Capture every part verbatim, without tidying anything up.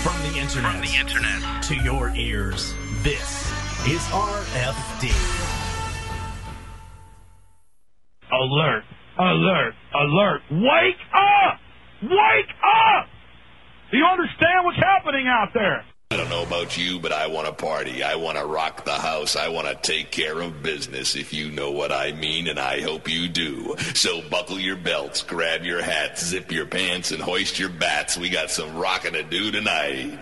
From the internet, From the internet to your ears, this is R F D. Alert! Alert! Alert! Wake up! Wake up! Do you understand what's happening out there? I don't know about you, but I want to party. I want to rock the house. I want to take care of business, if you know what I mean, and I hope you do. So buckle your belts, grab your hats, zip your pants, and hoist your bats. We got some rockin' to do tonight.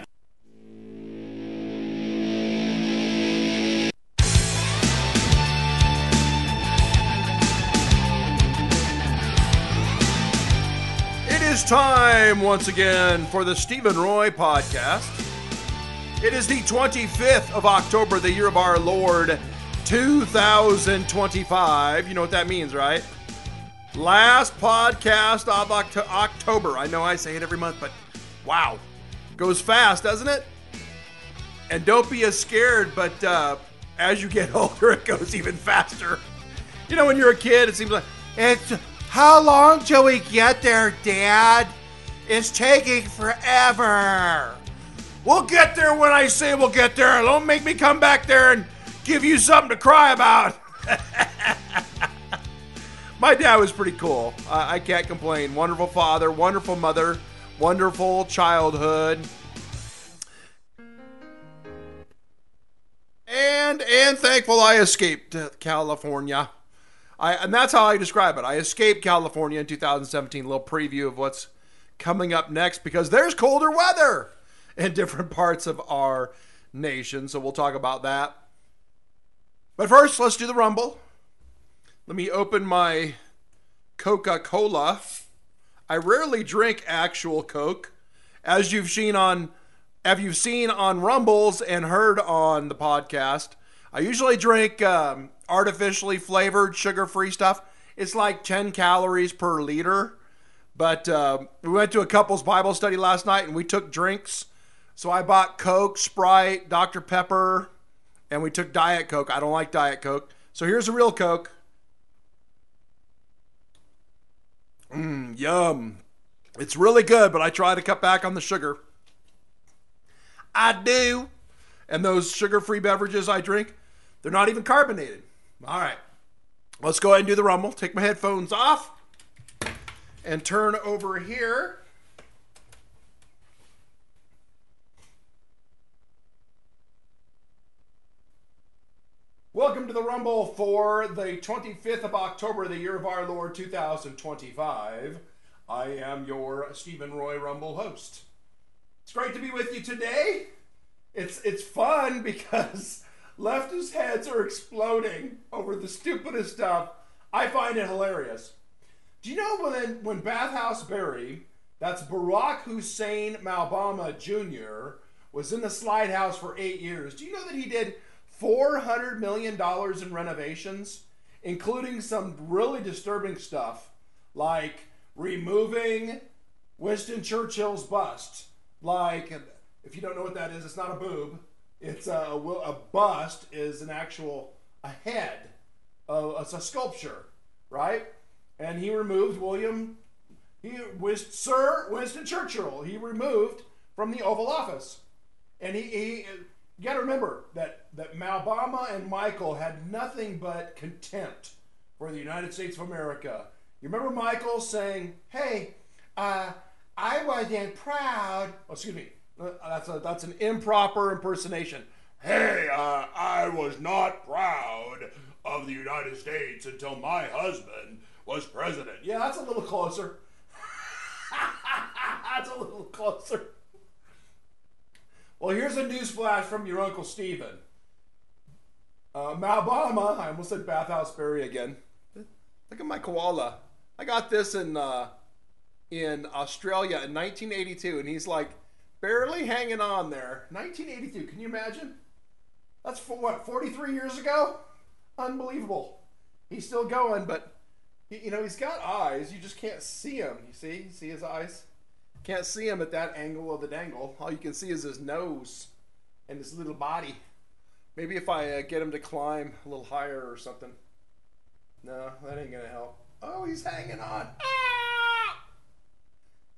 It is time once again for the Stephen Roy Podcast. It is the twenty-fifth of October, the year of our Lord, two thousand twenty-five. You know what that means, right? Last podcast of Oct- October. I know I say it every month, but wow. Goes fast, doesn't it? And don't be as scared, but uh, as you get older, it goes even faster. You know, when you're a kid, it seems like, it's, how long till we get there, Dad? It's taking forever. We'll get there when I say we'll get there. Don't make me come back there and give you something to cry about. My dad was pretty cool. Uh, I can't complain. Wonderful father, wonderful mother, wonderful childhood. And and thankful I escaped California. I and that's how I describe it. I escaped California in two thousand seventeen. A little preview of what's coming up next because there's colder weather in different parts of our nation. So we'll talk about that. But first, let's do the Rumble. Let me open my Coca-Cola. I rarely drink actual Coke. As you've seen on, have you seen on Rumbles and heard on the podcast, I usually drink um, artificially flavored, sugar-free stuff. It's like ten calories per liter. But uh, we went to a couple's Bible study last night and we took drinks. So I bought Coke, Sprite, Doctor Pepper, and we took Diet Coke. I don't like Diet Coke. So here's a real Coke. Mmm, yum. It's really good, but I try to cut back on the sugar. I do. And those sugar-free beverages I drink, they're not even carbonated. All right. Let's go ahead and do the Rumble. Take my headphones off and turn over here. Welcome to the Rumble for the twenty-fifth of October, the year of our Lord, two thousand twenty-five. I am your Stephen Roy Rumble host. It's great to be with you today. It's it's fun because leftist heads are exploding over the stupidest stuff. I find it hilarious. Do you know when, when Bathhouse Barry, that's Barack Hussein Malbama Junior, was in the Slide House for eight years, do you know that he did four hundred million dollars in renovations, including some really disturbing stuff, like removing Winston Churchill's bust. Like, if you don't know what that is, it's not a boob. It's a, a bust is an actual, a head. Uh, it's a sculpture, right? And he removed William, he was Sir Winston Churchill, he removed from the Oval Office. And he, he you got to remember that, that Malbama and Michael had nothing but contempt for the United States of America. You remember Michael saying, hey, uh, I wasn't proud. Oh, excuse me. Uh, that's, a, that's an improper impersonation. Hey, uh, I was not proud of the United States until my husband was president. Yeah, that's a little closer. That's a little closer. Well, here's a news flash from your Uncle Stephen. Uh, Malbama, I almost said Bathhouse Barry again. Look at my koala. I got this in uh, in Australia in nineteen eighty-two, and he's like barely hanging on there. nineteen eighty-two, can you imagine? That's for what, forty-three years ago? Unbelievable. He's still going, but he, you know, he's got eyes. You just can't see him. You see? You see his eyes? Can't see him at that angle of the dangle. All you can see is his nose and his little body. Maybe if I uh, get him to climb a little higher or something. No, that ain't gonna help. Oh, he's hanging on. Ah!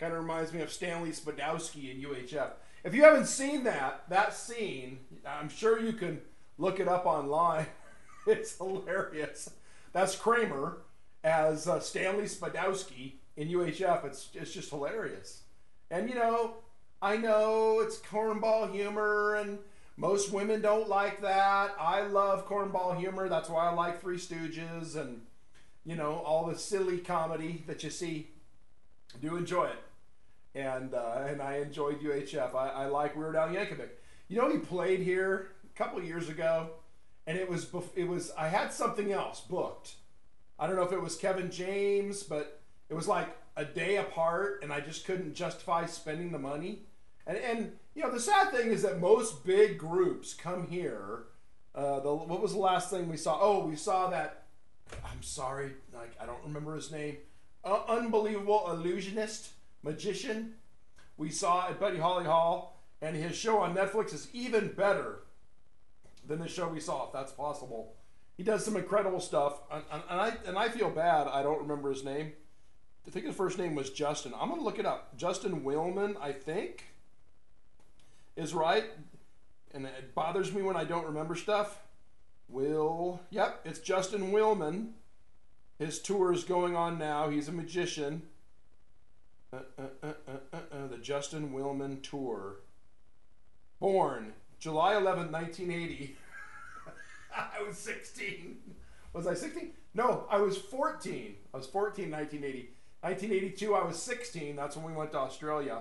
Kind of reminds me of Stanley Spadowski in U H F. If you haven't seen that, that scene, I'm sure you can look it up online. It's hilarious. That's Kramer as uh, Stanley Spadowski in U H F. It's, it's just hilarious. And, you know, I know it's cornball humor, and most women don't like that. I love cornball humor. That's why I like Three Stooges and, you know, all the silly comedy that you see. I do enjoy it. And uh, and I enjoyed U H F. I, I like Weird Al Yankovic. You know, he played here a couple of years ago, and it was it was I had something else booked. I don't know if it was Kevin James, but it was like a day apart, and I just couldn't justify spending the money. And and you know, the sad thing is that most big groups come here. Uh, the what was the last thing we saw? Oh, we saw that. I'm sorry, like I don't remember his name. Uh, unbelievable illusionist. Magician we saw at Buddy Holly Hall, and his show on Netflix is even better than the show we saw, if that's possible. He does some incredible stuff, and, and I and I feel bad I don't remember his name. I think his first name was Justin. I'm gonna look it up. Justin Willman, I think, is right, and it bothers me when I don't remember stuff. Will, yep, it's Justin Willman. His tour is going on now. He's a magician. Uh, uh, uh, uh, uh, uh, the Justin Willman Tour. Born July eleventh, nineteen eighty. I was sixteen. Was I sixteen? No, I was fourteen. I was fourteen in nineteen eighty. nineteen eighty-two, I was sixteen. That's when we went to Australia.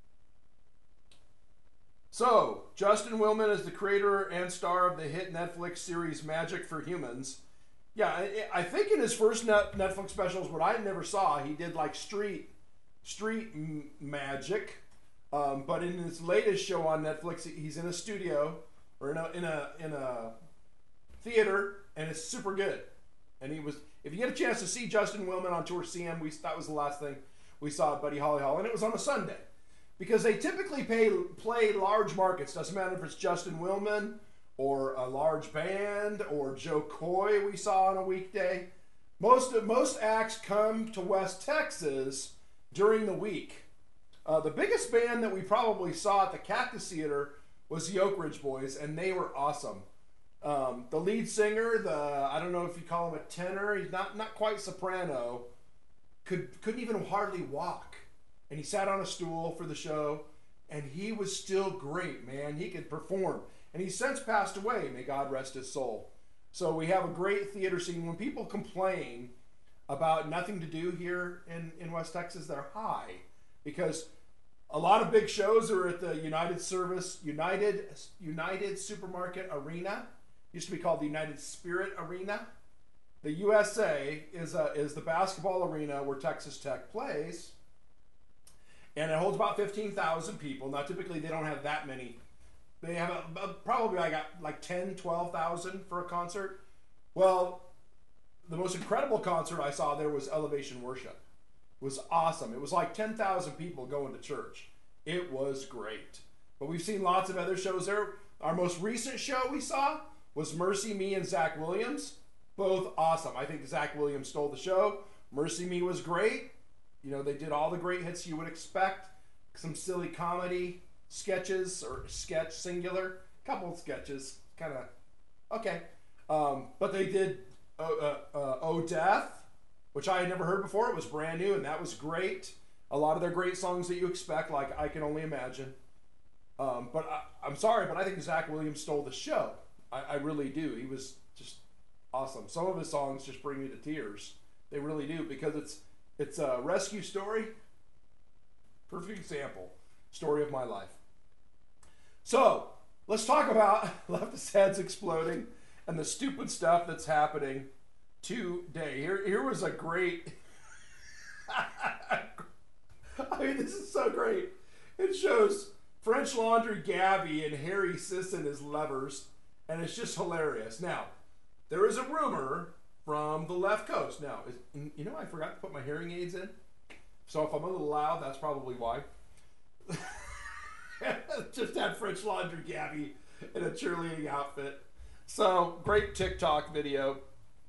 So, Justin Willman is the creator and star of the hit Netflix series Magic for Humans. Yeah, I, I think in his first net Netflix specials, what I never saw, he did like street street m magic, um, but in his latest show on Netflix, he's in a studio or in a in a in a theater, and it's super good. And he was, if you get a chance to see Justin Willman on tour, see him. We that was the last thing we saw at Buddy Holly Hall, and it was on a Sunday because they typically pay play large markets. Doesn't matter if it's Justin Willman or a large band or Joe Coy we saw on a weekday. Most of most acts come to West Texas during the week. Uh, the biggest band that we probably saw at the Cactus Theater was the Oak Ridge Boys, and they were awesome. Um, the lead singer, the I don't know if you call him a tenor, he's not not quite soprano, could couldn't even hardly walk, and he sat on a stool for the show, and he was still great, man. He could perform, and he's since passed away. May God rest his soul. So we have a great theater scene. When people complain about nothing to do here in, in West Texas, they're high, because a lot of big shows are at the United Service, United United Supermarket Arena. Used to be called the United Spirit Arena. The U S A is a, is the basketball arena where Texas Tech plays, and it holds about fifteen thousand people. Now, typically they don't have that many. They have a, a, probably I got like ten, twelve thousand for a concert. Well, the most incredible concert I saw there was Elevation Worship. It was awesome. It was like ten thousand people going to church. It was great. But we've seen lots of other shows there. Our most recent show we saw was Mercy Me and Zach Williams. Both awesome. I think Zach Williams stole the show. Mercy Me was great. You know, they did all the great hits you would expect. Some silly comedy sketches, or sketch singular. Couple of sketches. Kind of, okay. Um, but they did uh, uh, uh, Oh Death, which I had never heard before. It was brand new, and that was great. A lot of their great songs that you expect, like I Can Only Imagine. Um, but I, I'm sorry, but I think Zach Williams stole the show. I, I really do. He was just awesome. Some of his songs just bring me to tears. They really do, because it's it's a rescue story. Perfect example. Story of my life. So let's talk about leftist heads exploding and the stupid stuff that's happening today. Here, here was a great. I mean, this is so great. It shows French Laundry Gabby and Harry Sisson as lovers, and it's just hilarious. Now, there is a rumor from the left coast. Now, is, you know, I forgot to put my hearing aids in, so if I'm a little loud, that's probably why. Just had French Laundry Gabby in a cheerleading outfit. So, great TikTok video.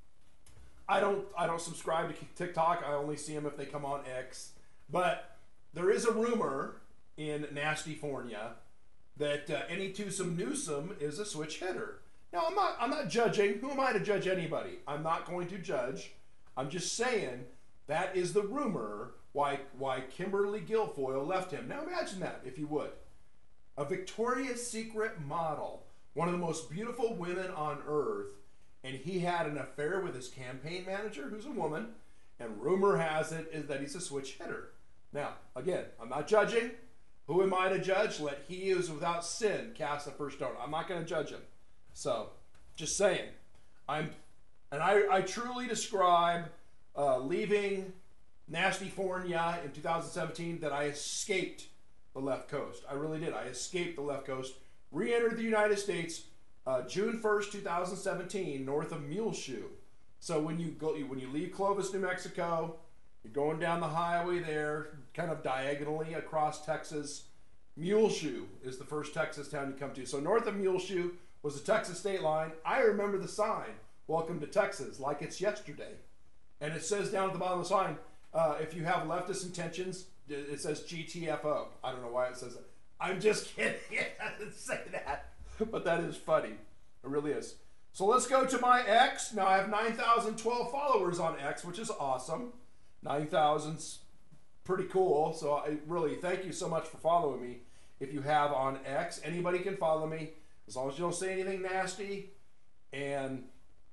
I don't I don't subscribe to TikTok. I only see them if they come on X. But there is a rumor in Nastyfornia that uh, Any Twosome Newsome is a switch hitter. Now, I'm not, I'm not judging. Who am I to judge anybody? I'm not going to judge. I'm just saying that is the rumor why, why Kimberly Guilfoyle left him. Now, imagine that, if you would. A Victoria's Secret model, one of the most beautiful women on earth, and he had an affair with his campaign manager, who's a woman, and rumor has it is that he's a switch hitter. Now, again, I'm not judging. Who am I to judge? Let he who is without sin cast the first stone. I'm not going to judge him. So, just saying. I'm, and I, I truly describe uh, leaving Nastyfornia in two thousand seventeen that I escaped the left coast. I really did. I escaped the left coast, re-entered the United States uh, June first, two thousand seventeen, north of Muleshoe. So when you go, when you leave Clovis, New Mexico, you're going down the highway there, kind of diagonally across Texas. Muleshoe is the first Texas town you come to. So north of Muleshoe was the Texas state line. I remember the sign, "Welcome to Texas," like it's yesterday. And it says down at the bottom of the sign, uh, if you have leftist intentions, it says G T F O. I don't know why it says that. I'm just kidding. It doesn't say that. But that is funny. It really is. So let's go to my X. Now I have nine thousand twelve followers on X, which is awesome. nine thousand's pretty cool. So I really thank you so much for following me. If you have on X, anybody can follow me as long as you don't say anything nasty. And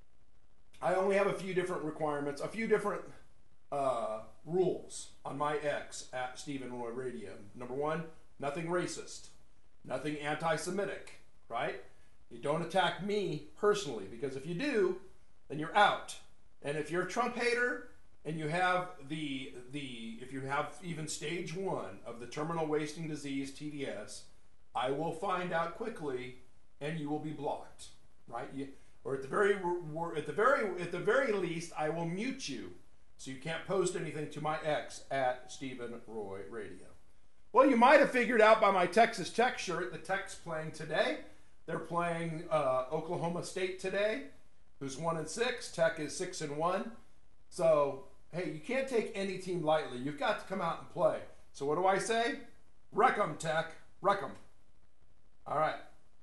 I only have a few different requirements, a few different uh, rules on my X at Stephen Roy Radio. Number one, nothing racist, nothing anti-Semitic, right? You don't attack me personally, because if you do, then you're out. And if you're a Trump hater and you have the the if you have even stage one of the terminal wasting disease T D S, I will find out quickly, and you will be blocked, right? You, or at the very at the very at the very least, I will mute you, so you can't post anything to my X at Stephen Roy Radio. Well, you might have figured out by my Texas Tech shirt, the Tech's playing today. They're playing uh, Oklahoma State today, who's one and six. Tech is six and one. So, hey, you can't take any team lightly. You've got to come out and play. So what do I say? Wreck 'em, Tech. Wreck 'em. All right.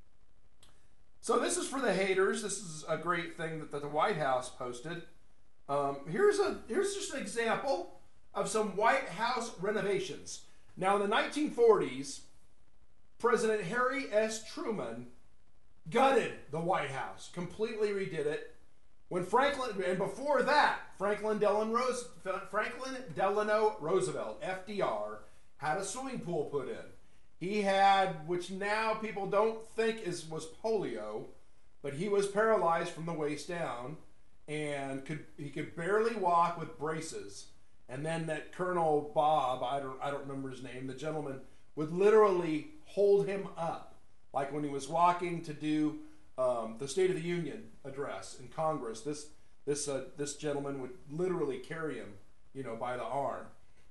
So this is for the haters. This is a great thing that, that the White House posted. Um, here's a here's just an example of some White House renovations. Now, in the nineteen forties, President Harry S. Truman gutted the White House, completely redid it. When Franklin, and before that, Franklin Delano, Rose, Franklin Delano Roosevelt, F D R, had a swimming pool put in. He had, which now people don't think is was polio, but he was paralyzed from the waist down, and could he could barely walk with braces. And then that Colonel Bob, I don't I don't remember his name, the gentleman, would literally hold him up. Like when he was walking to do um, the State of the Union address in Congress, this this uh, this gentleman would literally carry him, you know, by the arm.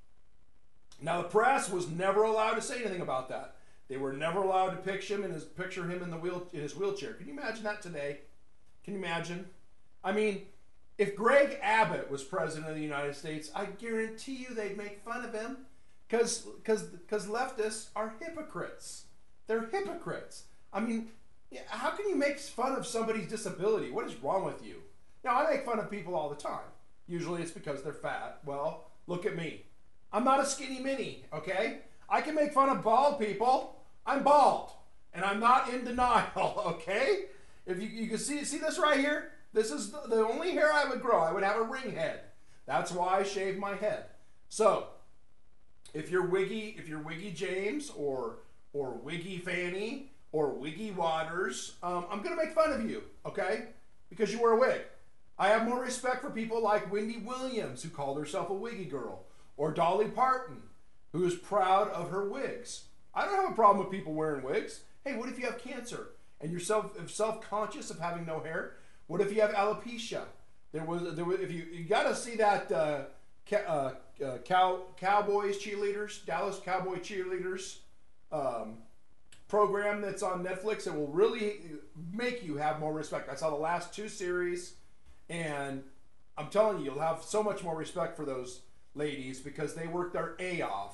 Now the press was never allowed to say anything about that. They were never allowed to picture him in his picture him in the wheel in his wheelchair. Can you imagine that today? Can you imagine? I mean, if Greg Abbott was president of the United States, I guarantee you they'd make fun of him, because because because leftists are hypocrites. They're hypocrites. I mean, how can you make fun of somebody's disability? What is wrong with you? Now, I make fun of people all the time. Usually it's because they're fat. Well, look at me. I'm not a skinny mini, okay? I can make fun of bald people. I'm bald. And I'm not in denial, okay? If you, you can see, see this right here? This is the, the only hair I would grow. I would have a ring head. That's why I shave my head. So, if you're Wiggy, if you're Wiggy James, or or Wiggy Fanny, or Wiggy Waters, um, I'm going to make fun of you, okay? Because you wear a wig. I have more respect for people like Wendy Williams, who called herself a wiggy girl, or Dolly Parton, who is proud of her wigs. I don't have a problem with people wearing wigs. Hey, what if you have cancer and you're self, self-conscious of having no hair? What if you have alopecia? There was, there was if you, you got to see that uh, ca, uh, uh, cow, Cowboys cheerleaders, Dallas Cowboy cheerleaders, Um, program that's on Netflix. It will really make you have more respect. I saw the last two series, and I'm telling you, you'll have so much more respect for those ladies because they work their A off,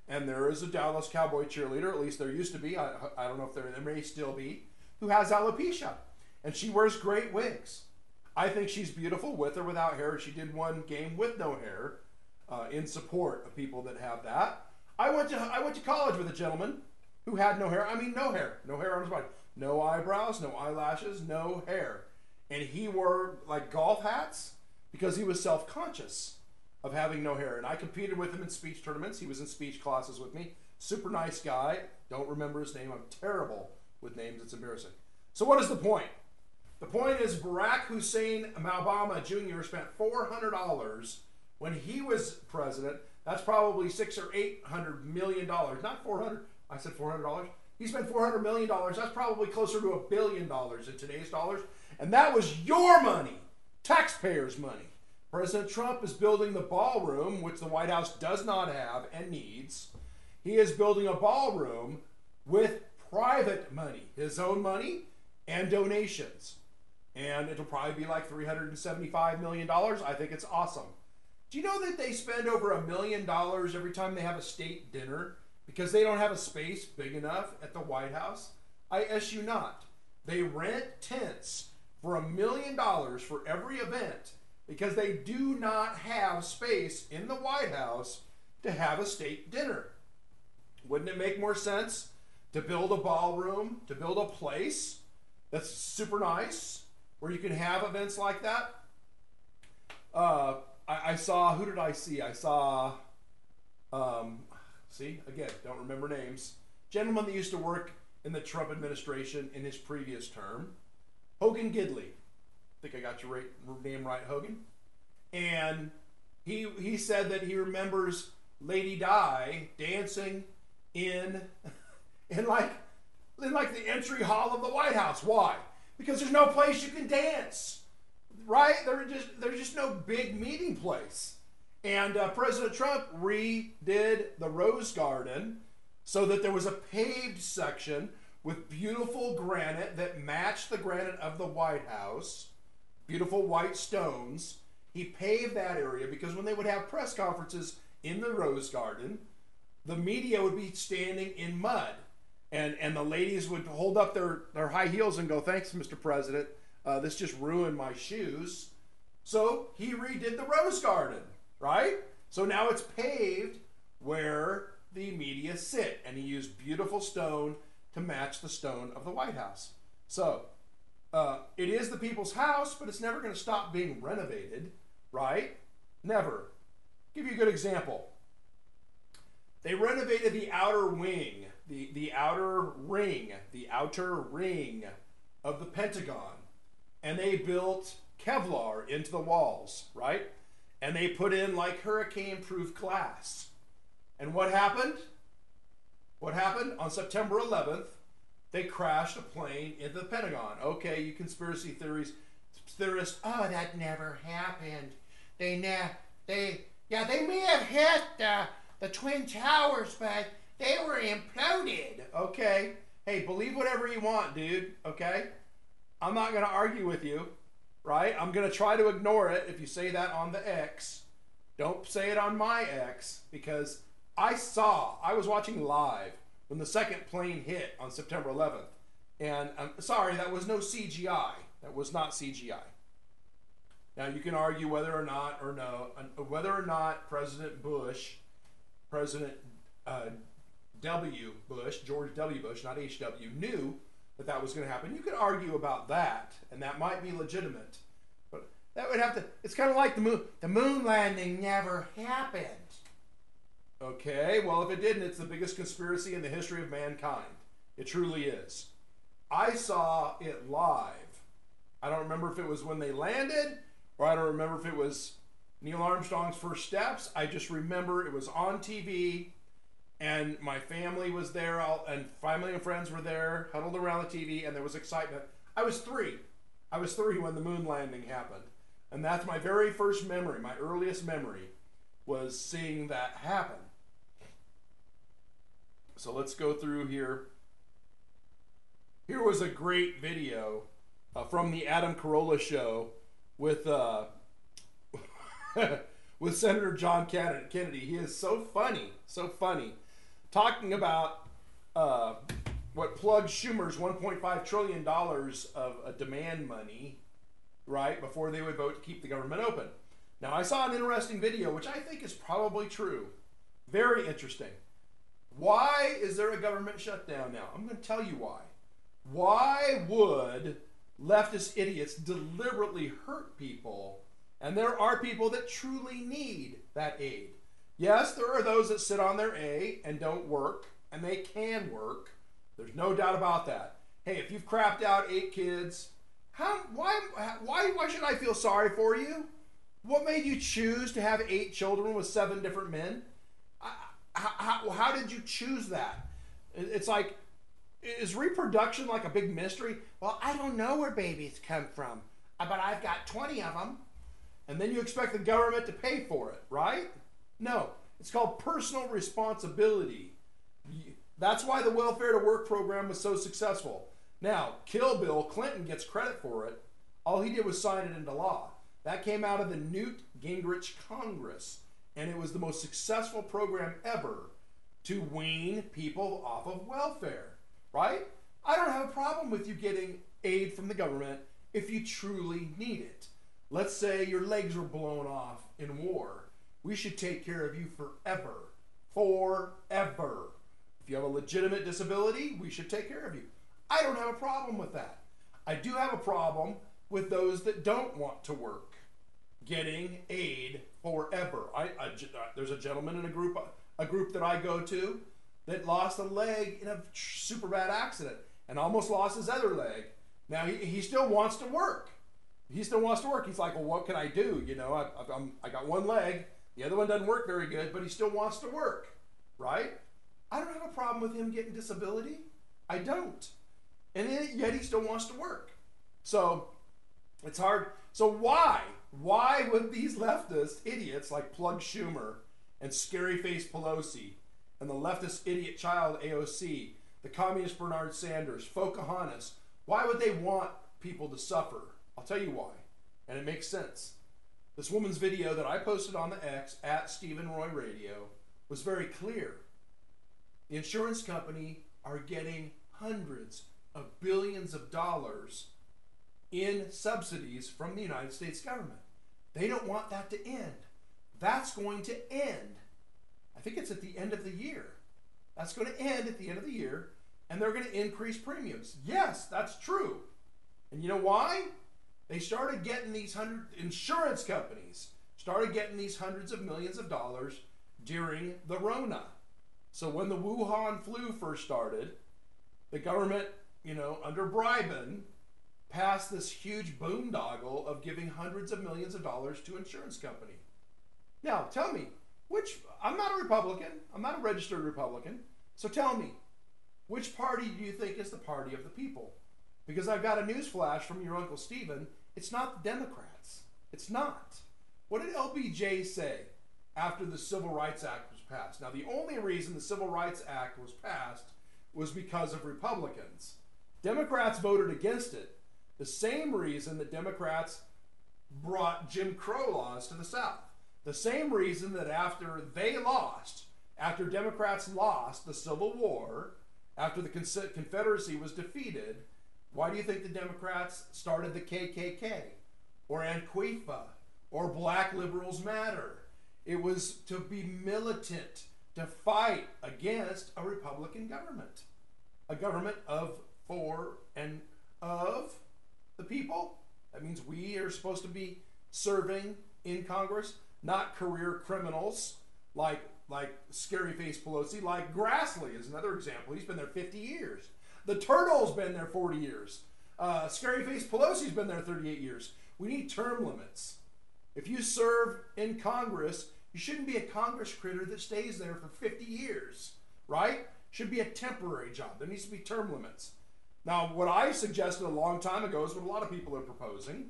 And there is a Dallas Cowboy cheerleader, at least there used to be, I, I don't know if there, there may still be, who has alopecia. And she wears great wigs. I think she's beautiful with or without hair. She did one game with no hair uh, in support of people that have that. I went to I went to college with a gentleman who had no hair. I mean, no hair. No hair on his body. No eyebrows, no eyelashes, no hair. And he wore like golf hats because he was self-conscious of having no hair. And I competed with him in speech tournaments. He was in speech classes with me. Super nice guy. Don't remember his name. I'm terrible with names. It's embarrassing. So what is the point? The point is Barack Hussein Obama Junior spent four hundred dollars when he was president. That's probably six or eight hundred million dollars. Not four hundred. I said four hundred dollars. He spent four hundred million dollars. That's probably closer to a billion dollars in today's dollars. And that was your money, taxpayers' money. President Trump is building the ballroom, which the White House does not have and needs. He is building a ballroom with private money, his own money and donations. And it'll probably be like three hundred seventy-five million dollars. I think it's awesome. Do you know that they spend over a million dollars every time they have a state dinner because they don't have a space big enough at the White House? I S you not. They rent tents for a million dollars for every event because they do not have space in the White House to have a state dinner. Wouldn't it make more sense to build a ballroom, to build a place that's super nice where you can have events like that? Uh, I, I saw, who did I see? I saw, um, see, again, don't remember names. Gentleman that used to work in the Trump administration in his previous term. Hogan Gidley. I think I got your right, name right, Hogan. And he he said that he remembers Lady Di dancing in, in like in like the entry hall of the White House. Why? Because there's no place you can dance, right? There just there's just no big meeting place. And uh, President Trump redid the Rose Garden so that there was a paved section with beautiful granite that matched the granite of the White House, beautiful white stones. He paved that area because when they would have press conferences in the Rose Garden, the media would be standing in mud. And, and the ladies would hold up their, their high heels and go, "Thanks, Mister President. Uh, this just ruined my shoes." So he redid the Rose Garden, right? So now it's paved where the media sit. And he used beautiful stone to match the stone of the White House. So uh, it is the people's house, but it's never going to stop being renovated, right? Never. Give you a good example. They renovated the outer wing, the, the outer ring, the outer ring of the Pentagon. And they built Kevlar into the walls, right? And they put in like hurricane-proof glass. And what happened? What happened? On September eleventh, they crashed a plane into the Pentagon. Okay, you conspiracy theories, theorists, oh, that never happened. They, ne- they, yeah, they may have hit the, the Twin Towers, but they were imploded. Okay, hey, believe whatever you want, dude, okay? I'm not going to argue with you, right? I'm going to try to ignore it if you say that on the X. Don't say it on my X, because I saw, I was watching live when the second plane hit on September eleventh. And I'm sorry, that was no C G I. That was not C G I. Now you can argue whether or not, or no, whether or not President Bush, President uh, W. Bush, George W. Bush, not H W, knew that that was going to happen. You could argue about that, and that might be legitimate. But that would have to, it's kind of like the moon, the moon landing never happened. Okay, well, if it didn't, it's the biggest conspiracy in the history of mankind. It truly is. I saw it live. I don't remember if it was when they landed, or I don't remember if it was Neil Armstrong's first steps. I just remember it was on T V, and my family was there, all, and family and friends were there, huddled around the T V, and there was excitement. I was three. I was three when the moon landing happened. And that's my very first memory, my earliest memory, was seeing that happen. So let's go through here. Here was a great video uh, from the Adam Carolla show with uh, with Senator John Kennedy. He is so funny, so funny. talking about uh, what plugged Schumer's one point five trillion dollars of uh, demand money, right, before they would vote to keep the government open. Now, I saw an interesting video, which I think is probably true. Very interesting. Why is there a government shutdown now? I'm going to tell you why. Why would leftist idiots deliberately hurt people? And there are people that truly need that aid. Yes, there are those that sit on their A and don't work, and they can work. There's no doubt about that. Hey, if you've crapped out eight kids, how, why, why, why should I feel sorry for you? What made you choose to have eight children with seven different men? How, how, how did you choose that? It's like, is reproduction like a big mystery? Well, I don't know where babies come from, but I've got twenty of them. And then you expect the government to pay for it, right? No, it's called personal responsibility. That's why the Welfare to Work program was so successful. Now, Kill Bill Clinton gets credit for it. All he did was sign it into law. That came out of the Newt Gingrich Congress, and it was the most successful program ever to wean people off of welfare, right? I don't have a problem with you getting aid from the government if you truly need it. Let's say your legs were blown off in war. We should take care of you forever. Forever. If you have a legitimate disability, we should take care of you. I don't have a problem with that. I do have a problem with those that don't want to work getting aid forever. I, I, there's a gentleman in a group, a group that I go to that lost a leg in a super bad accident and almost lost his other leg. Now he, he still wants to work. He still wants to work. He's like, well, what can I do? You know, I, I'm, I got one leg. The other one doesn't work very good, but he still wants to work, right? I don't have a problem with him getting disability. I don't. And yet he still wants to work. So it's hard. So why? Why would these leftist idiots like Plug Schumer and Scary Face Pelosi and the leftist idiot child A O C, the communist Bernard Sanders, Pocahontas, why would they want people to suffer? I'll tell you why. And it makes sense. This woman's video that I posted on the X at Stephen Roy Radio was very clear. The insurance company are getting hundreds of billions of dollars in subsidies from the United States government. They don't want that to end. That's going to end. I think it's at the end of the year. That's going to end at the end of the year, and they're going to increase premiums. Yes, that's true. And you know why? They started getting these hundred insurance companies started getting these hundreds of millions of dollars during the Rona. So when the Wuhan flu first started, the government, you know, under bribing, passed this huge boondoggle of giving hundreds of millions of dollars to insurance company. Now, tell me, which, I'm not a Republican, I'm not a registered Republican, so tell me, which party do you think is the party of the people? Because I've got a news flash from your Uncle Stephen, it's not the Democrats. It's not. What did L B J say after the Civil Rights Act was passed? Now, the only reason the Civil Rights Act was passed was because of Republicans. Democrats voted against it. The same reason that Democrats brought Jim Crow laws to the South. The same reason that after they lost, after Democrats lost the Civil War, after the Confederacy was defeated, why do you think the Democrats started the K K K or Antifa or Black Liberals Matter? It was to be militant, to fight against a Republican government, a government of, for, and of the people. That means we are supposed to be serving in Congress, not career criminals like like Scary Face Pelosi, like Grassley is another example. He's been there fifty years. The Turtle's been there forty years. Uh, Scary Face Pelosi's been there thirty-eight years. We need term limits. If you serve in Congress, you shouldn't be a Congress critter that stays there for fifty years, right? Should be a temporary job. There needs to be term limits. Now, what I suggested a long time ago is what a lot of people are proposing.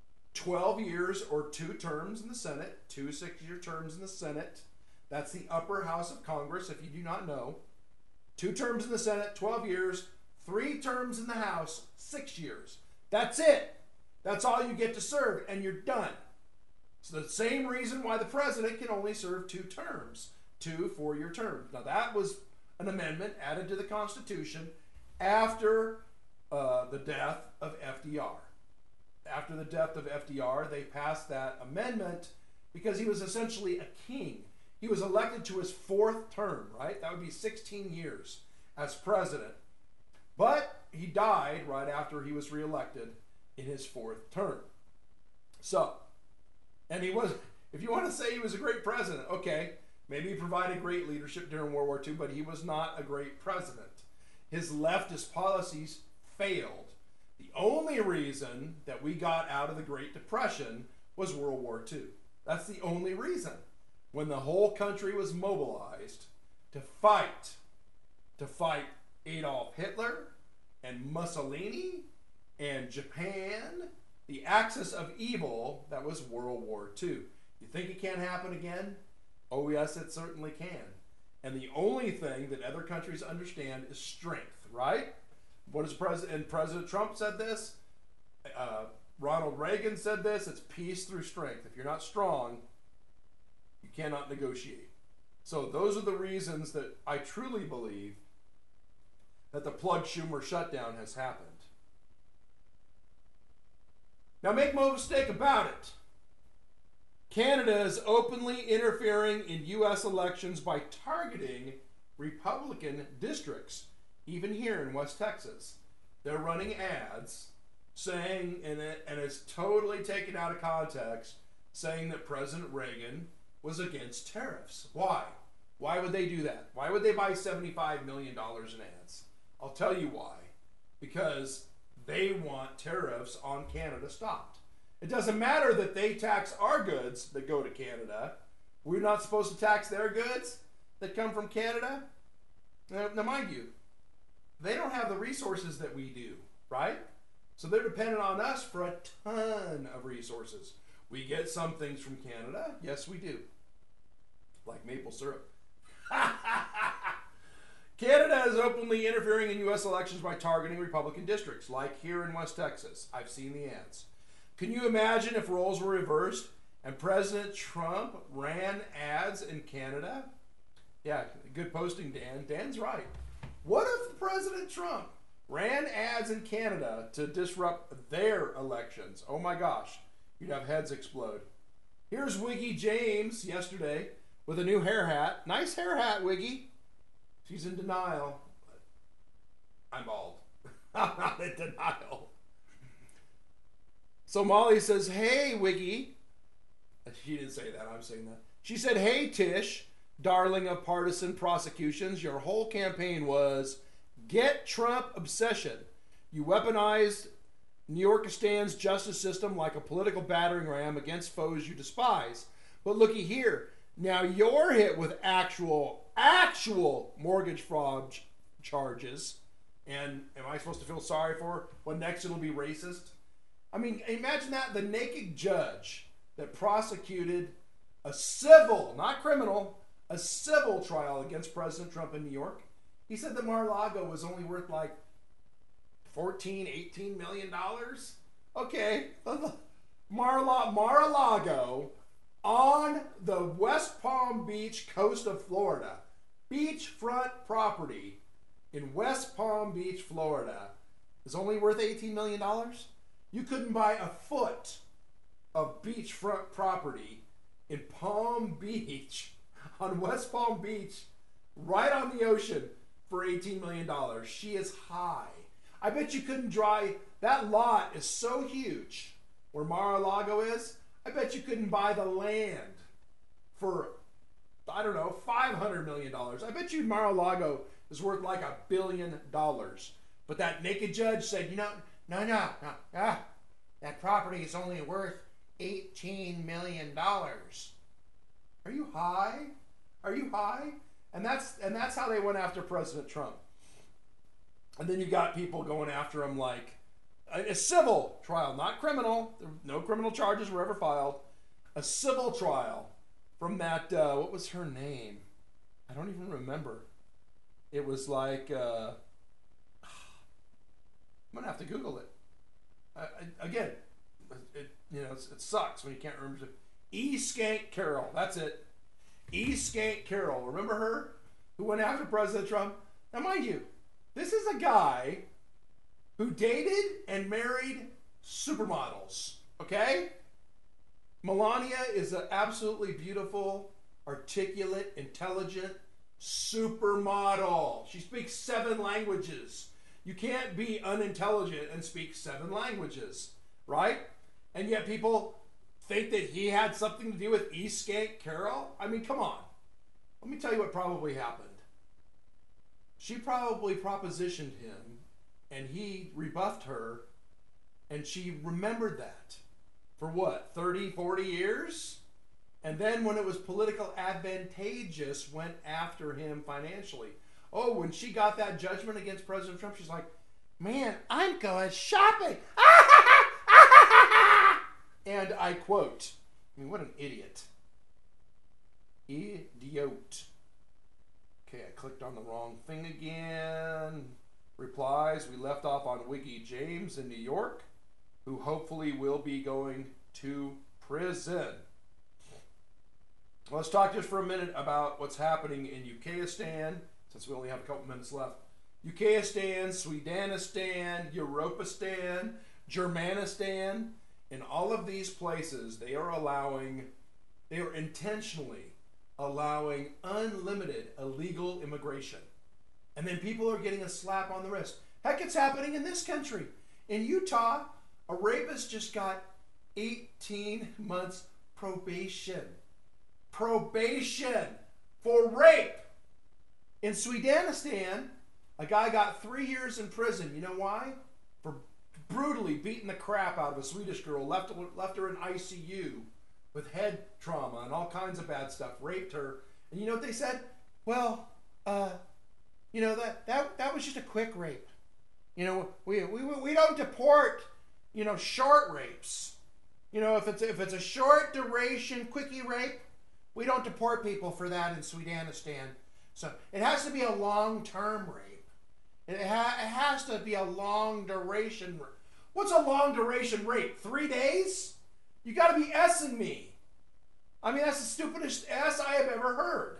twelve years or two terms in the Senate, two six-year terms in the Senate. That's the upper house of Congress, if you do not know. Two terms in the Senate, twelve years. Three terms in the House, six years. That's it. That's all you get to serve, and you're done. It's the same reason why the president can only serve two terms, two four-year terms. Now, that was an amendment added to the Constitution after uh, the death of F D R. After the death of F D R, they passed that amendment because he was essentially a king. He was elected to his fourth term, right? That would be sixteen years as president. But he died right after he was reelected in his fourth term. So, and he was, if you want to say he was a great president, okay, maybe he provided great leadership during World War Two, but he was not a great president. His leftist policies failed. The only reason that we got out of the Great Depression was World War Two. That's the only reason. When the whole country was mobilized to fight, to fight Adolf Hitler and Mussolini and Japan, the axis of evil, that was World War Two. You think it can't happen again? Oh yes, it certainly can. And the only thing that other countries understand is strength, right? What is President, and President Trump said this, uh, Ronald Reagan said this, it's peace through strength. If you're not strong, you cannot negotiate. So those are the reasons that I truly believe that the Plug Schumer shutdown has happened. Now make no mistake about it. Canada is openly interfering in U S elections by targeting Republican districts, even here in West Texas. They're running ads saying, and, it, and it's totally taken out of context, saying that President Reagan was against tariffs. Why? Why would they do that? Why would they buy seventy-five million dollars in ads? I'll tell you why. Because they want tariffs on Canada stopped. It doesn't matter that they tax our goods that go to Canada. We're not supposed to tax their goods that come from Canada. Now, now mind you, they don't have the resources that we do, right? So they're dependent on us for a ton of resources. We get some things from Canada. Yes, we do. Like maple syrup. Canada is openly interfering in U S elections by targeting Republican districts, like here in West Texas. I've seen the ads. Can you imagine if roles were reversed and President Trump ran ads in Canada? Yeah, good posting, Dan. Dan's right. What if President Trump ran ads in Canada to disrupt their elections? Oh my gosh, you'd have heads explode. Here's Wiggy James yesterday with a new hair hat. Nice hair hat, Wiggy. She's in denial. I'm bald. I'm not in denial. So Molly says, hey, Wiggy. She didn't say that. I'm saying that. She said, hey, Tish, darling of partisan prosecutions. Your whole campaign was get Trump obsession. You weaponized New Yorkistan's justice system like a political battering ram against foes you despise. But looky here. Now you're hit with actual, actual mortgage fraud ch- charges. And am I supposed to feel sorry for her? What next it'll be racist? I mean, imagine that, the naked judge that prosecuted a civil, not criminal, a civil trial against President Trump in New York. He said that Mar-a-Lago was only worth like fourteen, eighteen million dollars. Okay, Mar-a-Lago, Mar-a-Lago on the West Palm Beach coast of Florida, beachfront property in West Palm Beach, Florida, is only worth eighteen million dollars. You couldn't buy a foot of beachfront property in Palm Beach, on West Palm Beach, right on the ocean, for eighteen million dollars. She is high. I bet you couldn't dry, that lot is so huge, where Mar-a-Lago is, I bet you couldn't buy the land for, I don't know, five hundred million dollars. I bet you Mar-a-Lago is worth like a billion dollars. But that naked judge said, you know, no, no, no, ah, that property is only worth eighteen million dollars. Are you high? Are you high? And that's and that's how they went after President Trump. And then you got people going after him like a, a civil trial, not criminal. No criminal charges were ever filed. A civil trial from that, uh, what was her name? I don't even remember. It was like, uh, I'm going to have to Google it. I, I, again, it, you know, it's, it sucks when you can't remember. E. Skank Carroll, that's it. E. Skank Carroll, remember her? who went after President Trump. Now, mind you, this is a guy who dated and married supermodels, okay? Melania is an absolutely beautiful, articulate, intelligent supermodel. She speaks seven languages. You can't be unintelligent and speak seven languages, right? And yet people think that he had something to do with Eastgate Carol? I mean, come on. Let me tell you what probably happened. She probably propositioned him, and he rebuffed her, and she remembered that for what, thirty, forty years? And then when it was political advantageous, went after him financially. Oh, when she got that judgment against President Trump, she's like, man, I'm going shopping. And I quote, I mean, what an idiot. Idiot. Okay, I clicked on the wrong thing again. Replies, we left off on Wiggy James in New York, who hopefully will be going to prison. Let's talk just for a minute about what's happening in Ukhaistan, since we only have a couple minutes left. Ukhaistan, Swedanistan, Europistan, Germanistan, in all of these places, they are allowing, they are intentionally allowing unlimited illegal immigration. And then people are getting a slap on the wrist. Heck, it's happening in this country. In Utah, a rapist just got eighteen months probation. Probation for rape. In Swedanistan, a guy got three years in prison. You know why? For brutally beating the crap out of a Swedish girl, left, left her in I C U with head trauma and all kinds of bad stuff, raped her. And you know what they said? Well, uh, you know, that, that, that was just a quick rape. You know, we, we, we don't deport, you know, short rapes. You know, if it's, if it's a short duration quickie rape, we don't deport people for that in Swedanistan. So it has to be a long-term rape. It, ha- it has to be a long duration rape. What's a long duration rape? Three days? You got to be S-ing me. I mean, that's the stupidest S I have ever heard.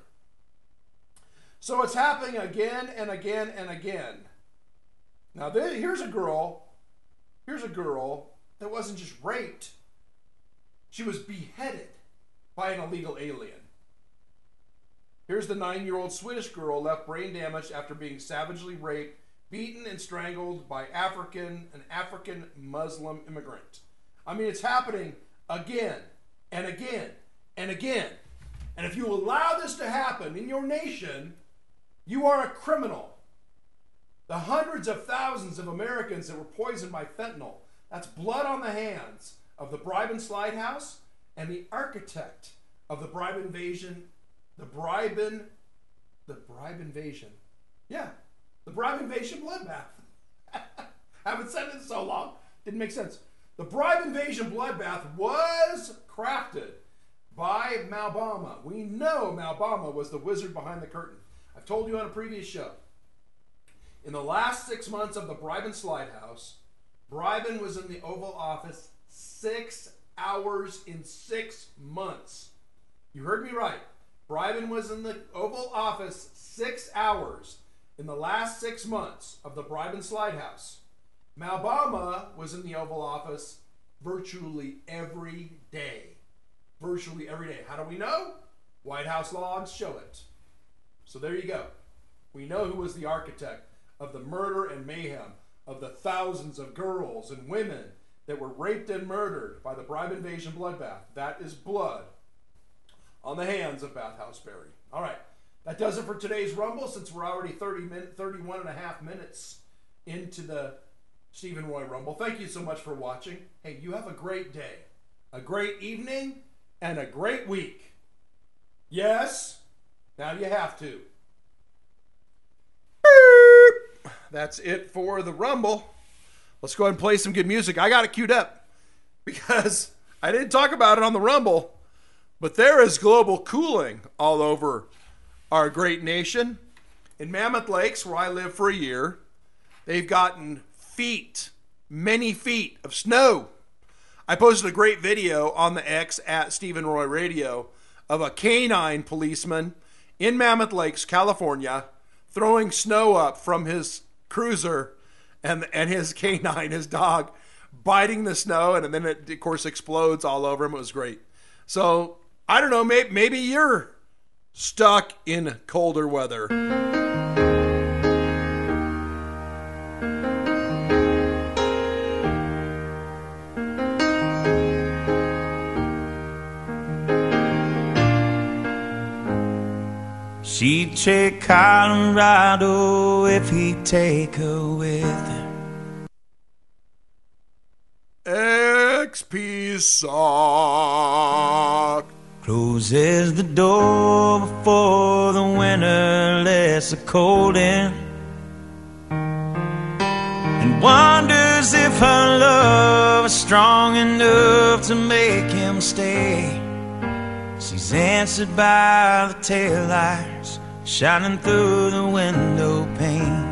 So it's happening again and again and again. Now, there, here's a girl. Here's a girl that wasn't just raped. She was beheaded by an illegal alien. Here's the nine-year-old Swedish girl left brain damaged after being savagely raped, beaten and strangled by African, an African Muslim immigrant. I mean, it's happening again and again and again. And if you allow this to happen in your nation, you are a criminal. The hundreds of thousands of Americans that were poisoned by fentanyl, that's blood on the hands of the bribe and slide house and the architect of the bribe invasion, the bribe in, the bribe invasion. Yeah, the bribe invasion bloodbath. Haven't said it in so long. Didn't make sense. The bribe invasion bloodbath was crafted by Malbama. We know Malbama was the wizard behind the curtain. I've told you on a previous show. In the last six months of the bribe and slide house, Bribin was in the Oval Office six hours in six months. You heard me right. Bribin was in the Oval Office six hours in the last six months of the bribe and slide house. Malbama was in the Oval Office virtually every day. Virtually every day. How do we know? White House logs show it. So there you go. We know who was the architect of the murder and mayhem of the thousands of girls and women that were raped and murdered by the bribe invasion bloodbath. That is blood on the hands of Bathhouse Berry. All right. That does it for today's Rumble, since we're already thirty minute, thirty-one and a half minutes into the Stephen Roy Rumble. Thank you so much for watching. Hey, you have a great day, a great evening, and a great week. Yes, now you have to. That's it for the Rumble. Let's go ahead and play some good music. I got it queued up because I didn't talk about it on the Rumble, but there is global cooling all over our great nation. In Mammoth Lakes, where I lived for a year, they've gotten feet, many feet of snow. I posted a great video on the X at Stephen Roy Radio of a canine policeman in Mammoth Lakes, California, throwing snow up from his cruiser, and and his canine, his dog, biting the snow, and then it, of course, explodes all over him. It was great. So, I don't know, maybe, maybe you're stuck in colder weather. She'd take Colorado if he'd take her with him. X P sock closes the door before the winter lets the cold in, and wonders if her love is strong enough to make him stay. She's answered by the taillights shining through the window pane.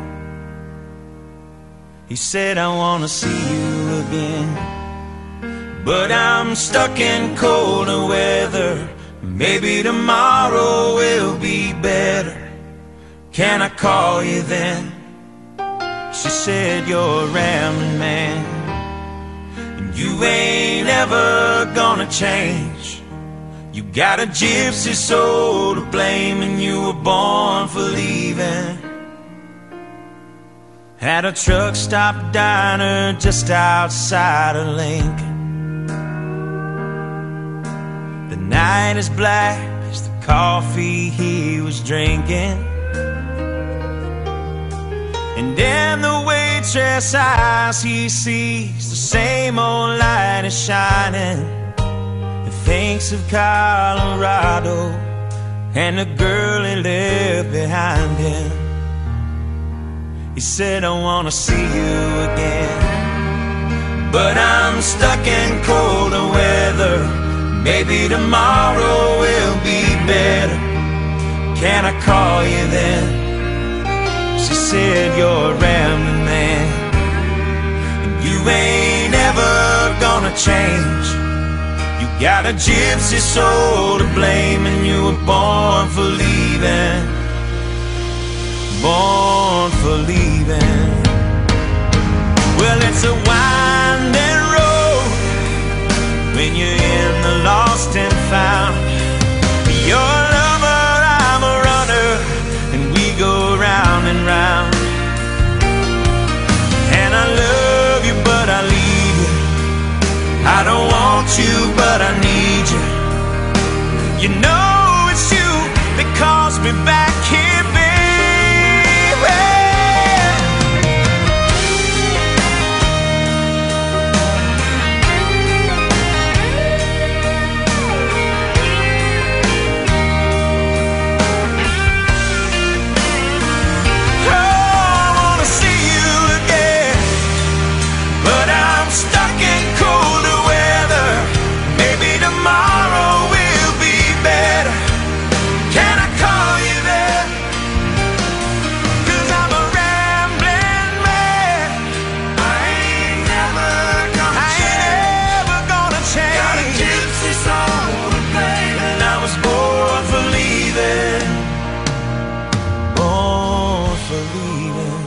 He said, I want to see you again, but I'm stuck in colder weather. Maybe tomorrow will be better. Can I call you then? She said, you're a rambling man, and you ain't ever gonna change. You got a gypsy soul to blame, and you were born for leaving. At a truck stop diner just outside of Lincoln. The night is black as the coffee he was drinking, and in the waitress' eyes he sees the same old light is shining. Thinks of Colorado and the girl he left behind him. He said, I want to see you again, but I'm stuck in colder weather. Maybe tomorrow will be better. Can I call you then? She said, you're a rambling man, and you ain't ever gonna change. You got a gypsy soul to blame, and you were born for leaving. Born for leaving. Well, it's a winding road when you're in the lost and found. You're a lover, I'm a runner, and we go round and round. And I love you, but I leave you. I don't want you, but I need you. You know it's you that calls me back here, baby. Oh, I wanna see you again, but I'm stuck in colder weather. Maybe tomorrow will be better. Can I call you there? 'Cause I'm a rambling man. I ain't never gonna I change. Ain't never gonna change. Got a gypsy soul to blame, and I was born for leaving. Born for leaving.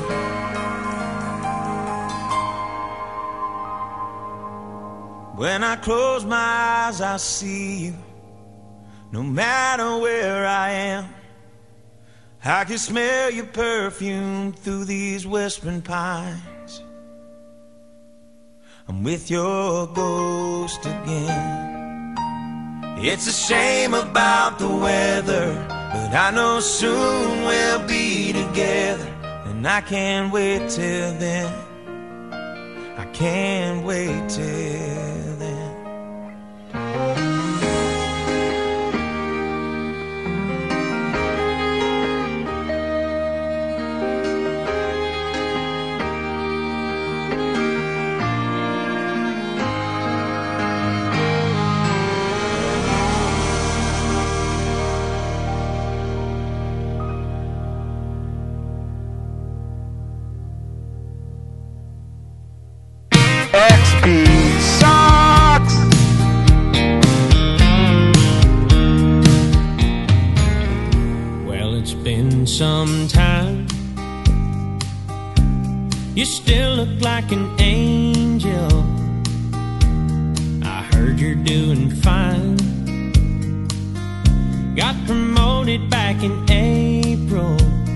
When I close my eyes, I see you. No matter where I am, I can smell your perfume through these whispering pines. I'm with your ghost again. It's a shame about the weather, but I know soon we'll be together. And I can't wait till then. I can't wait till then. X P still look like an angel. I heard you're doing fine. Got promoted back in April,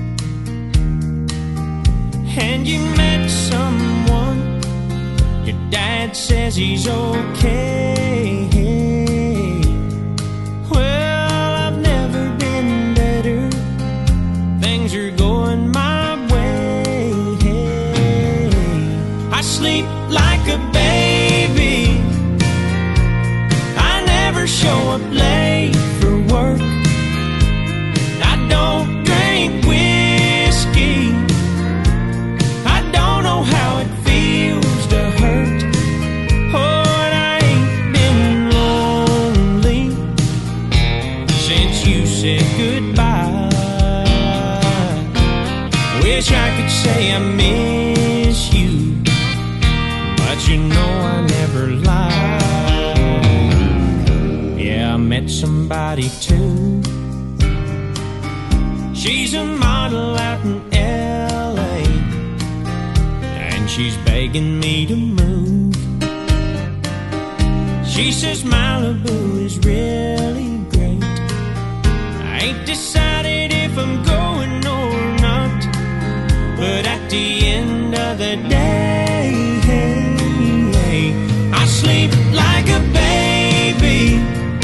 and you met someone. Your dad says he's okay. Well, I've never been better. Things are going my way. I sleep like a baby. I never show up late for work. I don't drink whiskey. I don't know how it feels to hurt. Oh, and I ain't been lonely since you said goodbye. Wish I could say I miss you, but you know I never lie. Yeah, I met somebody too. She's a model out in L A, and she's begging me to move. She says Malibu is really great. I ain't decided if I'm going or not, but at the end of the day, I sleep like a baby.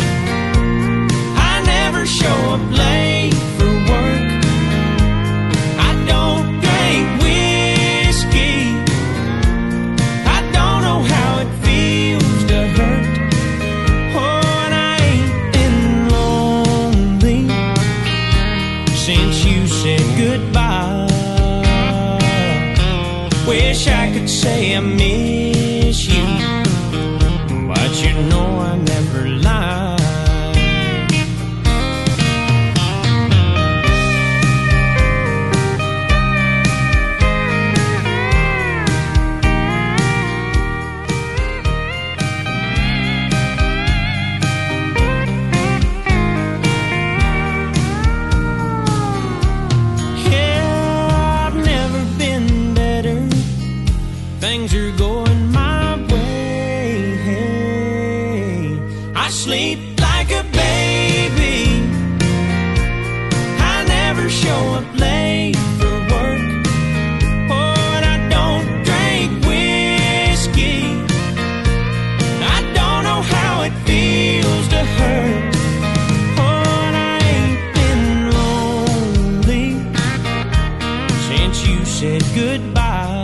I never show up late for work. I don't drink whiskey. I don't know how it feels to hurt. Oh, and I ain't been lonely since you said goodbye. Wish I could say I miss you, but you know I never lie. Yeah, I've never been better. Things are going my way. I sleep like a baby. I never show up late for work. Oh, and I don't drink whiskey. I don't know how it feels to hurt. Oh, and I ain't been lonely since you said goodbye.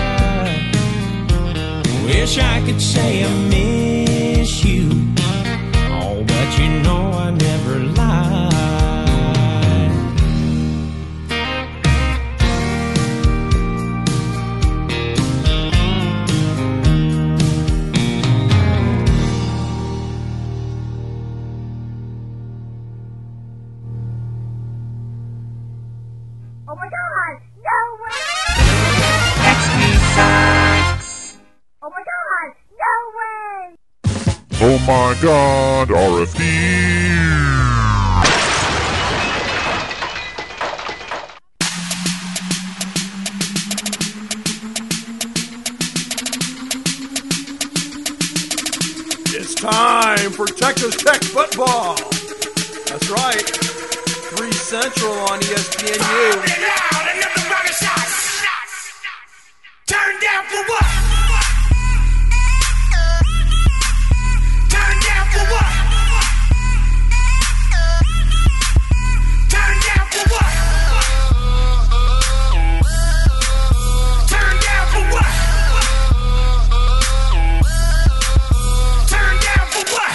Wish I could say I miss you, oh, but you know I never lie. Oh my God! No way! Oh my God! No way! Oh my God, R F D! It's time for Texas Tech football. That's right. three Central on E S P N U. Turn down for what? Turn down for what? Turn down for what? Turn down for what? Turn down for what?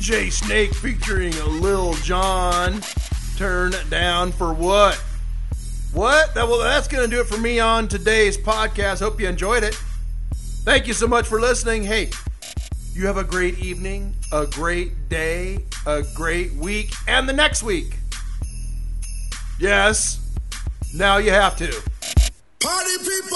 J Snake featuring Lil Jon. Turn down for what? What? That, well, that's going to do it for me on today's podcast. Hope you enjoyed it. Thank you so much for listening. Hey, you have a great evening, a great day, a great week, and the next week. Yes, now you have to. Party people!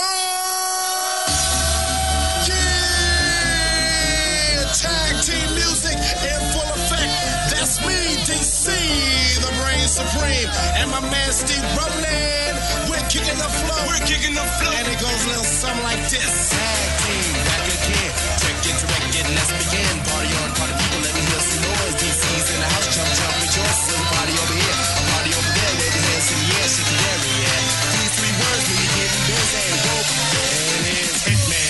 Yeah! Tag team music in full effect. That's me, D C, the reign supreme. And my man Steve Roland. We're kicking the flow. We're kicking the flow. And it goes a little something like this. Tag team, back again. Check it, direct it, let's begin. Party on, party people, let me hear some noise. D C's in the house, jump, jump, rejoice. Little party over here, a party over there. Wave your hands in the air, shake it every yeah. These three words when you get busy. Whoa, and it's Hitman.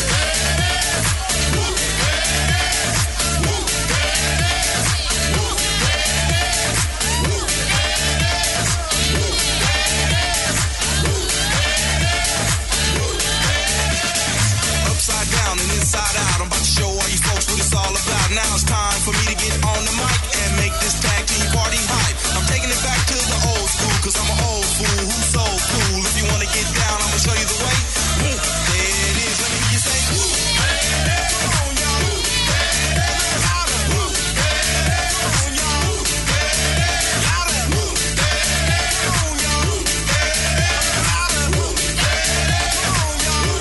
Upside down and inside out. I'm about to show all you folks what it's all about. Now it's time for me to get on the mic and make this tag team party hype. I'm taking it back to the old school, cause I'm an old fool who's so cool. If you wanna get down, I'ma show you the way. There it is, let me hear you say, woo. Come on, y'all. Louder. Come on, y'all. Louder. Come on, y'all. Louder. Come on, y'all.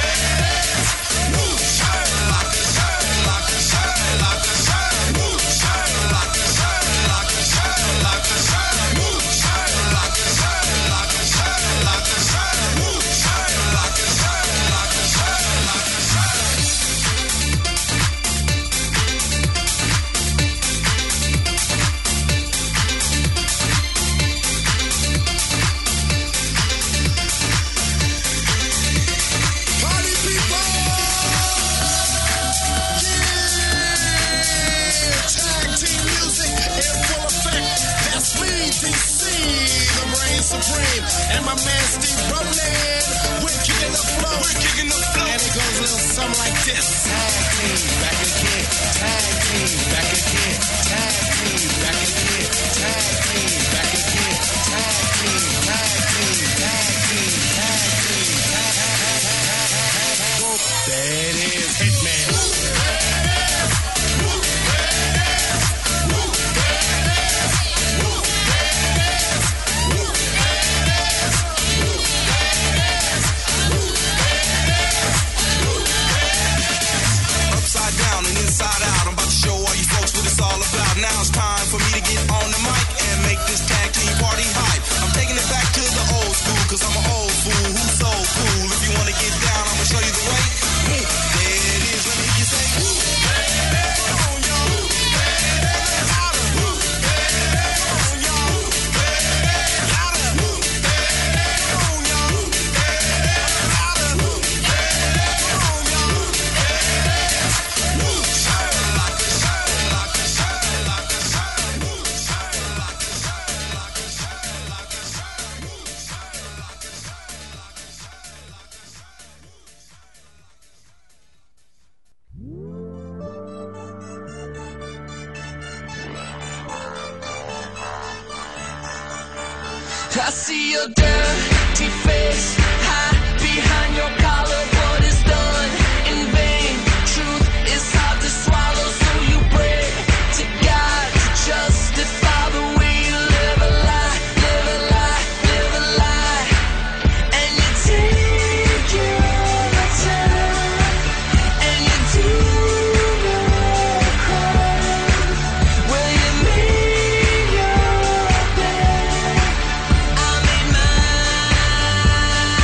Shine like a shine, like a shine, like a shine. Shine like a shine, like a shine, like a shine. Shine like a shine, like a shine, like a shine. Shine like a shine, like a shine, like a shine. Party people! Yeah! Tag team music in full effect. That's me, D C, the reign supreme. And my man Steve Roland. We're kicking the flow. We're kicking the flow. And it goes a little something like this. Tag team, back again. Tag team, back again. Tag team, back again. Tag team, back again. Tag team, tag team, tag team, tag team, tag team. That is Hitman. Upside down and inside out. I'm about to show all you folks what it's all about. Now it's time for me to get on the mic and make this tag team party hype. I'm taking it back to the old school, cause I'm an old fool who's so cool. If you wanna get down, I'ma show you the way. There it is, let me hear you say, woo. Come on, y'all. Louder. Come on, y'all. Louder. Come on, y'all. Louder. Come on, y'all. Shine like a shine, like a shine, like a shine. Shine like a shine, like a shine, like a shine. Shine like a shine, like a shine, like a shine. I see your dirty face, hide behind your collar. What is done in vain? Truth is hard to swallow, so you pray to God to justify the way you live a lie, live a lie, live a lie. And you take your time, and you do the crime. Well, you made your bed. I made mine.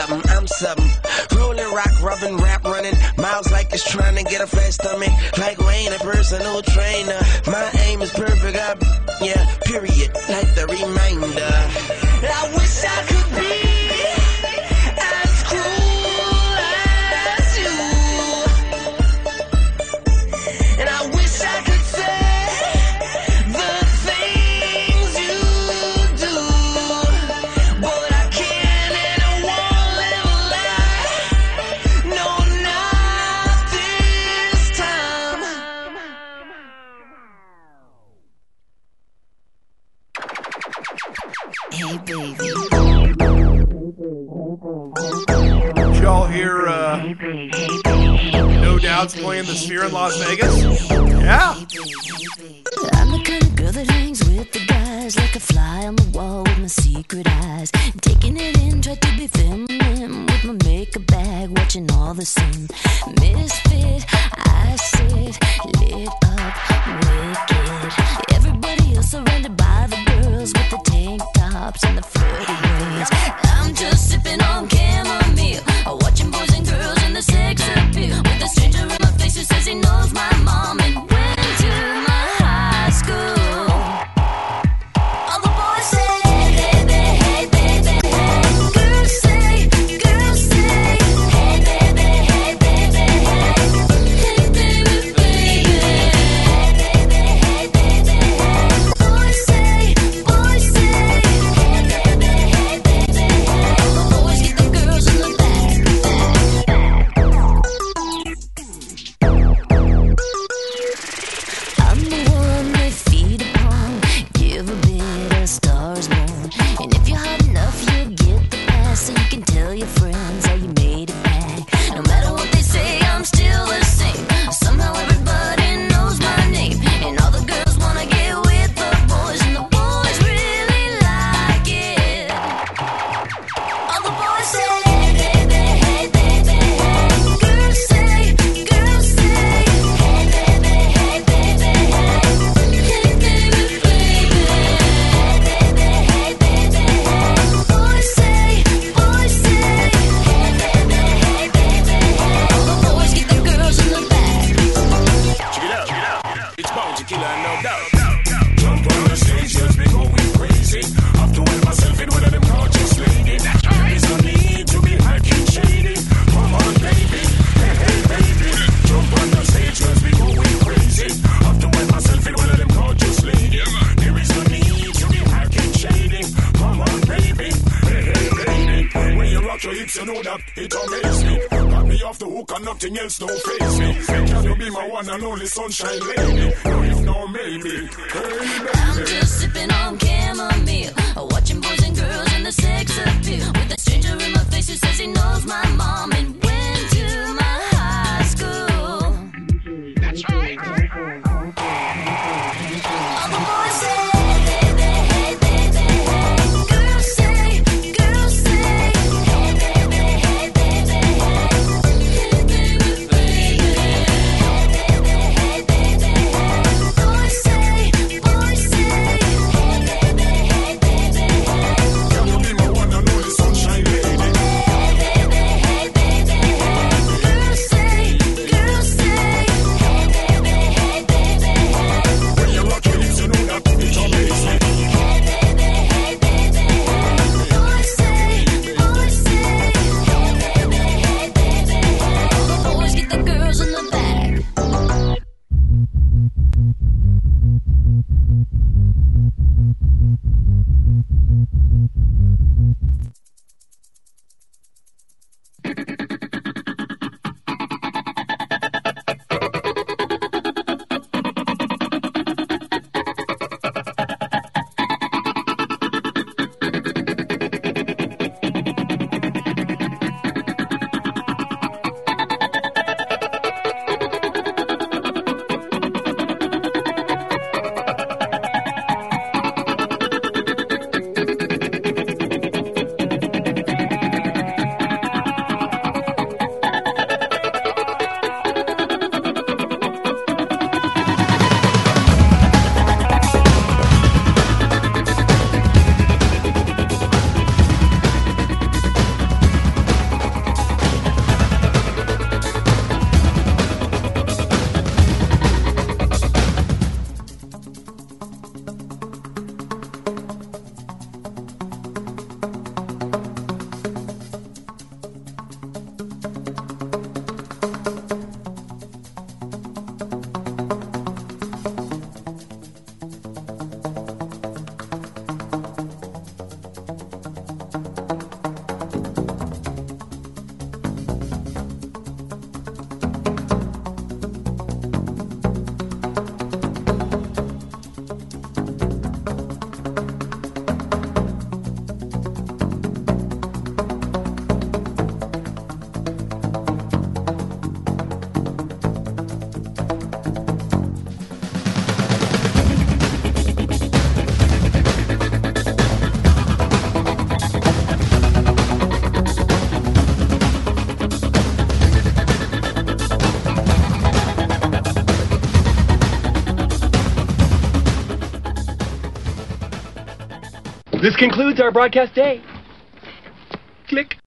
something, I'm something. Rolling, rock, rubbing, rap, running. Miles like it's trying to get a flat stomach. Like Wayne, a personal trainer. My aim is perfect, I, yeah, period. Like the reminder. I wish I could be as cool as you. And I wish I could say the things you do. But I can't and I won't live a lie. No, not this time. Hey, baby. Did y'all hear uh, No Doubt's playing the Sphere in Las Vegas? Yeah. I'm the kind of girl that hangs with the guys, like a fly on the wall with my secret eyes. Taking it in, try to be feminine with my makeup bag, watching all the same. Misfit, I sit lit up, wicked. Everybody else surrounded by the girls with the tank tops and the flirty ways. I'm just sipping on chamomile, watching boys and girls in the sex appeal. With a stranger in my face who says he knows my mom and went to my high school. All the boys say, hey baby, hey baby, hey. Girls say, girls say, hey baby, hey baby, hey. Hey baby, baby, hey baby, hey baby, hey. Boys say, boys say, hey baby, hey baby, hey. All the boys get the girls in the back. I'm the one they feed upon, give a bit of stars born. And if you're hot enough, you'll get the pass, so you can tell your friends how you made it back. No matter what they say, I'm still the same. Somehow everybody knows my name, and all the girls wanna get with the boys, and the boys really like it. All the boys say, hey baby, hey baby, hey. Girls say, girls say, hey baby, hey baby, hey. Hey baby, baby, hey baby, hey baby, hey. Boys say, boys say, hey baby, hey baby, hey. All the boys get the girls in the back. Check it out, check it out. It's Bounty Killer, no doubt. Jump on the stage, just be going crazy. Have to wear myself in one of them gorgeous ladies. There is no need to be acting shady. Come on, baby, hey, hey, baby. Jump on the stage, just be going crazy. Have to wear myself in one of them gorgeous ladies. There is no need to be acting shady. Come on, baby, hey, hey, baby. When you rock your hips, you know that it amazes me. Got me off the hook and nothing else don't face me. Can you be my one and only sunshine lady? No, if no, maybe. Hey, I'm baby. just sipping on chamomile, watching boys and girls in the sex appeal. With a stranger in my face who says he knows my mom and went to my high school. That's right. All the boys say, hey baby, hey baby, hey. Girls say, girls say, hey baby, hey baby, hey. Hey baby, baby, hey baby, hey baby, hey. Boys say, boys say, hey baby, hey baby, hey. Can you be my one and only sunshine This concludes our broadcast day. Click.